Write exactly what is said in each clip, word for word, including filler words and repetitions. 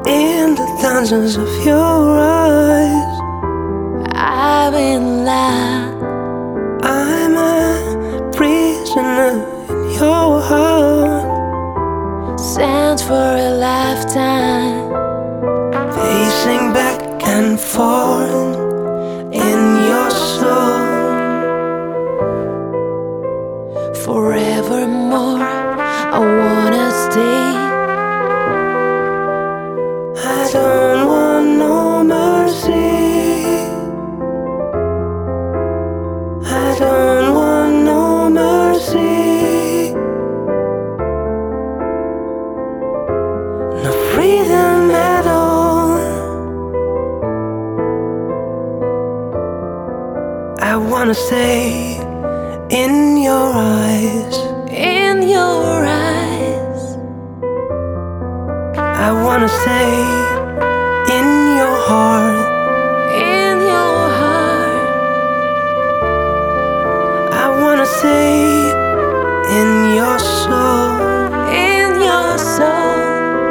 in the thousands of your eyes. I've been lost. I'm a prisoner in your heart, Sent for a lifetime, pacing back and forth in your soul. forevermore. I wanna stay. I don't want no mercy. I don't want no mercy. No freedom at all. I wanna stay in your eyes. In your eyes, I wanna stay in your heart. in your heart, I wanna stay in your soul. in your soul.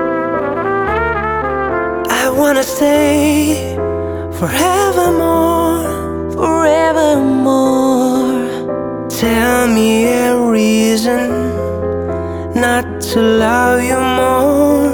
I wanna stay forevermore. Forevermore. Tell me a reason not to love you more.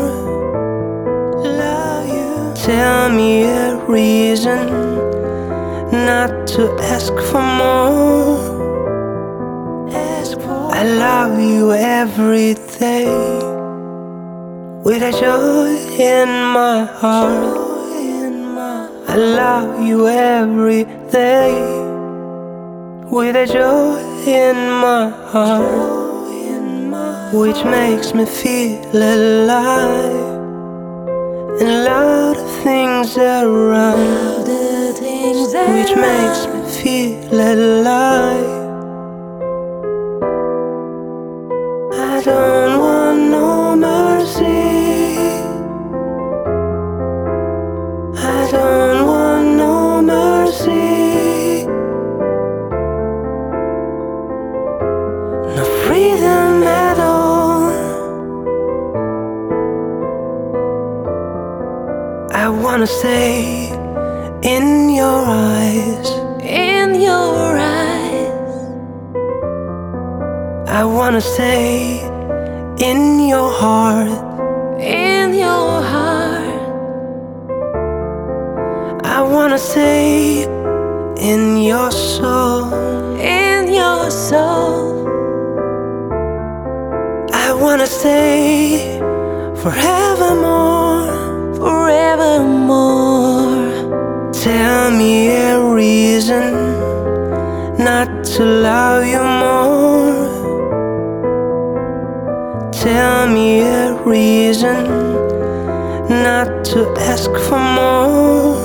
Love you. Tell me a reason not to ask for more. Ask for. I love you every day with a joy in my heart. I love you every day with a joy in my heart, which makes me feel alive. And a lot of things are right, The things that which makes me feel alive. I don't want no mercy. I don't want no mercy. No freedom at all. I wanna stay in your eyes. in your eyes, I wanna stay in your heart. in your heart, I wanna stay in your soul. in your soul. I wanna stay forevermore. Forevermore. Tell me a reason not to love you more. Tell me a reason not to ask for more.